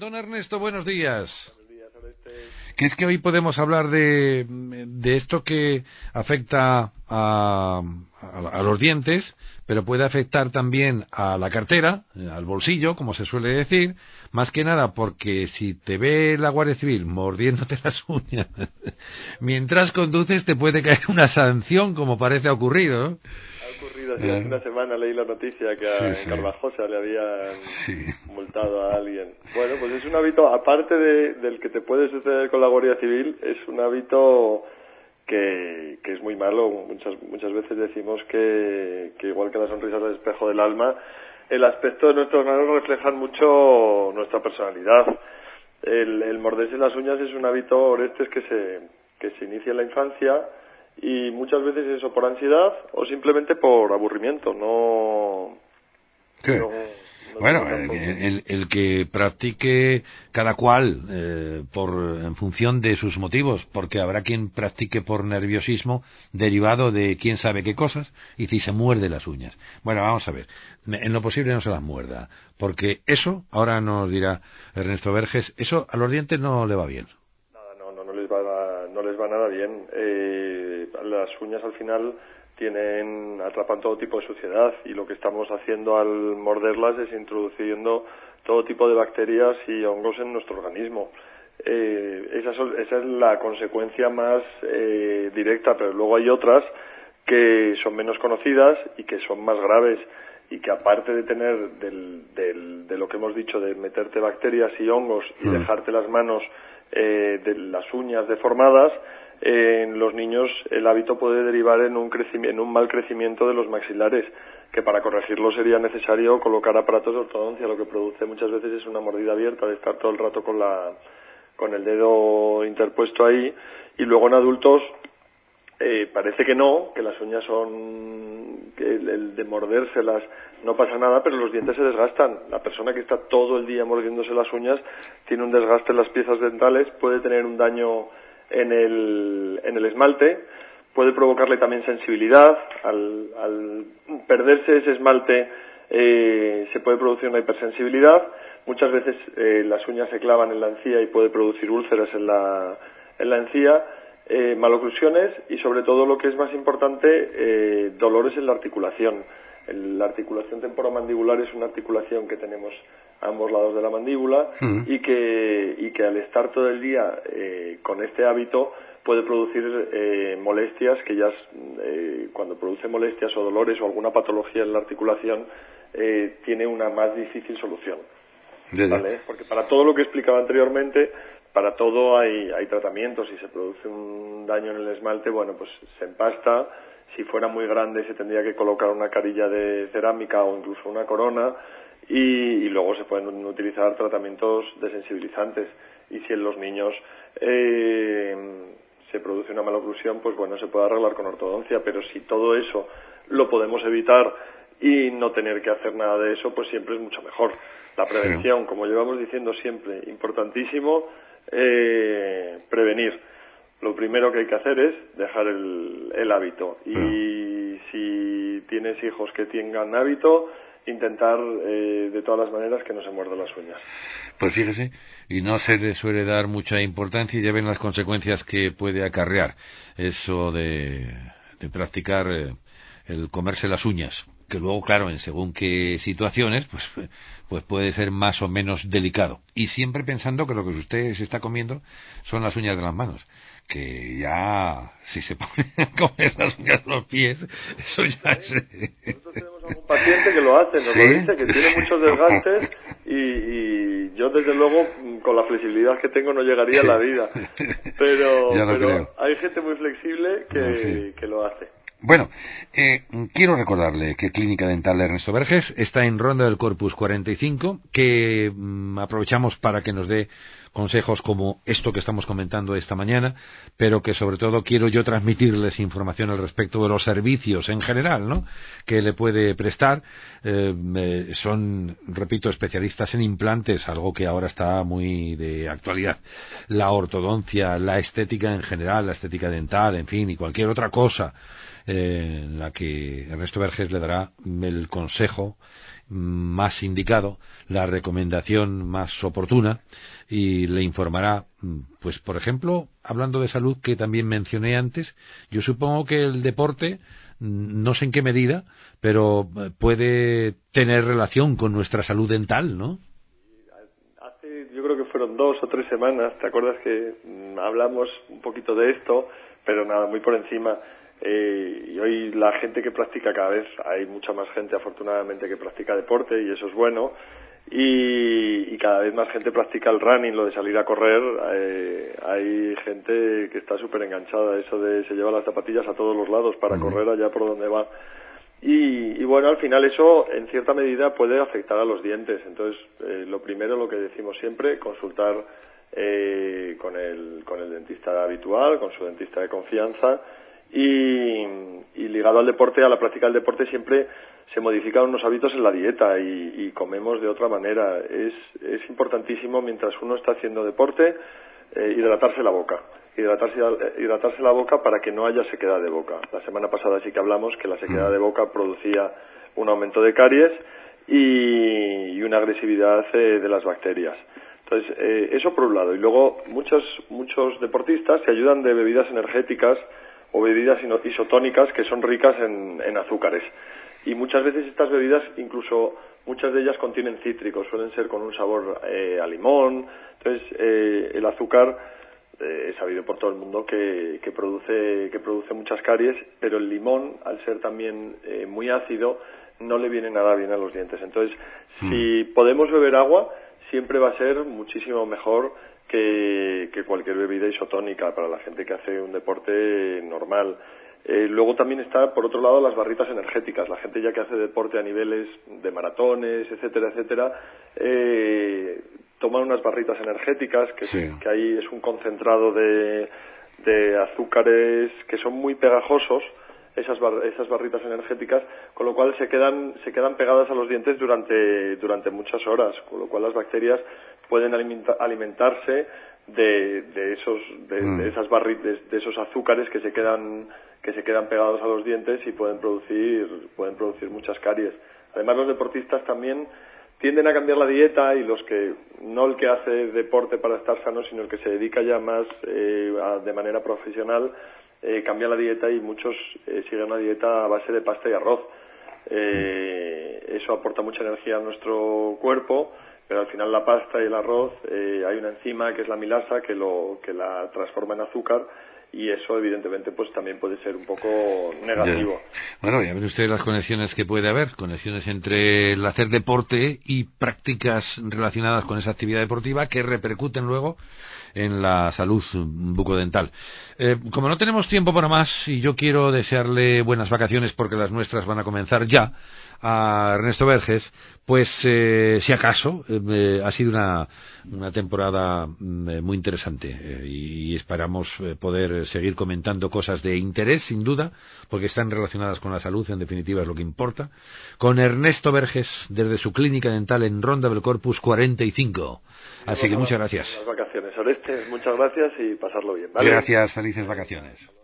Don Ernesto, buenos días. Buenos días, Oreste. Que es que hoy podemos hablar de esto que afecta a los dientes, pero puede afectar también a la cartera, al bolsillo, como se suele decir, más que nada porque si te ve la Guardia Civil mordiéndote las uñas mientras conduces te puede caer una sanción, como parece ha ocurrido, ¿no? Ha ocurrido, sí, hace una semana leí la noticia que en Sí. Carvajosa le habían Sí. multado a alguien. Bueno, pues es un hábito, aparte del que te puede suceder con la Guardia Civil, es un hábito que es muy malo. Muchas veces decimos que igual que la sonrisa es el espejo del alma, el aspecto de nuestras manos refleja mucho nuestra personalidad. El morderse las uñas es un hábito, Orestes, que se inicia en la infancia, y muchas veces eso por ansiedad o simplemente por aburrimiento. Sí. Bueno, el que practique cada cual en función de sus motivos, porque habrá quien practique por nerviosismo derivado de quién sabe qué cosas, y si se muerde las uñas. Bueno, vamos a ver, en lo posible no se las muerda, porque eso, ahora nos dirá Ernesto Verges, eso a los dientes no le va bien. Nada, no les va nada bien. Las uñas al final atrapan todo tipo de suciedad, y lo que estamos haciendo al morderlas es introduciendo todo tipo de bacterias y hongos en nuestro organismo. Esa es la consecuencia más directa, pero luego hay otras que son menos conocidas y que son más graves, y que aparte de tener de lo que hemos dicho, de meterte bacterias y hongos y dejarte las manos de las uñas deformadas, en los niños el hábito puede derivar en un mal crecimiento de los maxilares, que para corregirlo sería necesario colocar aparatos de ortodoncia. Lo que produce muchas veces es una mordida abierta, de estar todo el rato con el dedo interpuesto ahí. Y luego en adultos parece que no, que las uñas que el de mordérselas no pasa nada, pero los dientes se desgastan. La persona que está todo el día mordiéndose las uñas tiene un desgaste en las piezas dentales, puede tener un daño en el esmalte, puede provocarle también sensibilidad. Al perderse ese esmalte se puede producir una hipersensibilidad. Muchas veces las uñas se clavan en la encía y puede producir úlceras en la encía, maloclusiones, y sobre todo, lo que es más importante, dolores en la articulación. La articulación temporomandibular es una articulación que tenemos a ambos lados de la mandíbula, y que al estar todo el día con este hábito puede producir molestias, que cuando produce molestias o dolores o alguna patología en la articulación, tiene una más difícil solución. ¿Vale? Porque para todo lo que explicaba anteriormente, para todo hay tratamientos. Si se produce un daño en el esmalte, bueno, pues se empasta. Si fuera muy grande se tendría que colocar una carilla de cerámica o incluso una corona, y luego se pueden utilizar tratamientos desensibilizantes. Y si en los niños se produce una maloclusión, pues bueno, se puede arreglar con ortodoncia. Pero si todo eso lo podemos evitar y no tener que hacer nada de eso, pues siempre es mucho mejor. La prevención, como llevamos diciendo siempre, importantísimo, prevenir. Lo primero que hay que hacer es dejar el hábito. Y si tienes hijos que tengan hábito, intentar de todas las maneras que no se muerdan las uñas. Pues fíjese, y no se le suele dar mucha importancia, y ya ven las consecuencias que puede acarrear eso de practicar el comerse las uñas, que luego, claro, en según qué situaciones, pues puede ser más o menos delicado. Y siempre pensando que lo que usted se está comiendo son las uñas de las manos, que ya, si se pone a comer las uñas de los pies, eso ya es... Nosotros tenemos algún paciente que lo hace, nos lo dice, que tiene muchos desgastes, y yo, desde luego, con la flexibilidad que tengo, no llegaría a la vida. Pero hay gente muy flexible que lo hace. Bueno, quiero recordarle que Clínica Dental Ernesto Verges está en Ronda del Corpus 45, que aprovechamos para que nos dé consejos como esto que estamos comentando esta mañana, pero que sobre todo quiero yo transmitirles información al respecto de los servicios en general, ¿no?, que le puede prestar. Son, repito, especialistas en implantes, algo que ahora está muy de actualidad. La ortodoncia, la estética en general, la estética dental, en fin, y cualquier otra cosa en la que Ernesto Verges le dará el consejo más indicado, la recomendación más oportuna, y le informará, pues por ejemplo, hablando de salud que también mencioné antes, yo supongo que el deporte, no sé en qué medida, pero puede tener relación con nuestra salud dental, ¿no? Yo creo que fueron 2 o 3 semanas, ¿te acuerdas que hablamos un poquito de esto? Pero nada, muy por encima. Y hoy la gente que practica, cada vez hay mucha más gente afortunadamente que practica deporte, y eso es bueno, y cada vez más gente practica el running, lo de salir a correr. Hay gente que está súper enganchada a eso de se lleva las zapatillas a todos los lados para correr allá por donde va. Y bueno, al final eso en cierta medida puede afectar a los dientes. Entonces, lo primero, lo que decimos siempre, consultar con el dentista habitual, con su dentista de confianza, y ligado al deporte, a la práctica del deporte, siempre se modifican unos hábitos en la dieta y comemos de otra manera. Es importantísimo, mientras uno está haciendo deporte, hidratarse la boca. Hidratarse la boca para que no haya sequedad de boca. La semana pasada sí que hablamos que la sequedad de boca producía un aumento de caries y una agresividad de las bacterias. Entonces, eso por un lado. Y luego, muchos deportistas se ayudan de bebidas energéticas o bebidas isotónicas que son ricas en azúcares. Y muchas veces estas bebidas, incluso muchas de ellas contienen cítricos, suelen ser con un sabor a limón. Entonces, el azúcar, es sabido por todo el mundo que produce muchas caries, pero el limón, al ser también muy ácido, no le viene nada bien a los dientes. Entonces, si podemos beber agua, siempre va a ser muchísimo mejor que cualquier bebida isotónica para la gente que hace un deporte normal. Luego también está, por otro lado, las barritas energéticas. La gente ya que hace deporte a niveles de maratones, etcétera, toman unas barritas energéticas que ahí es un concentrado de azúcares que son muy pegajosos, esas barritas energéticas, con lo cual se quedan pegadas a los dientes durante muchas horas, con lo cual las bacterias pueden alimentarse de esos azúcares que se quedan pegados a los dientes y pueden producir muchas caries. Además, los deportistas también tienden a cambiar la dieta, y no el que hace deporte para estar sano, sino el que se dedica ya más de manera profesional, cambia la dieta, y muchos siguen una dieta a base de pasta y arroz. Eso aporta mucha energía a nuestro cuerpo, pero al final la pasta y el arroz, hay una enzima que es la amilasa que la transforma en azúcar, y eso evidentemente pues también puede ser un poco negativo. Bueno, ya ven ustedes las conexiones que puede haber, conexiones entre el hacer deporte y prácticas relacionadas con esa actividad deportiva que repercuten luego en la salud bucodental. Como no tenemos tiempo para más, y yo quiero desearle buenas vacaciones porque las nuestras van a comenzar ya, a Ernesto Verges, pues si acaso ha sido una temporada muy interesante, y esperamos poder seguir comentando cosas de interés, sin duda, porque están relacionadas con la salud, en definitiva es lo que importa, con Ernesto Verges desde su clínica dental en Ronda del Corpus 45. Así que muchas gracias. Las vacaciones, Oreste, muchas gracias y pasarlo bien, ¿vale? Gracias, felices vacaciones.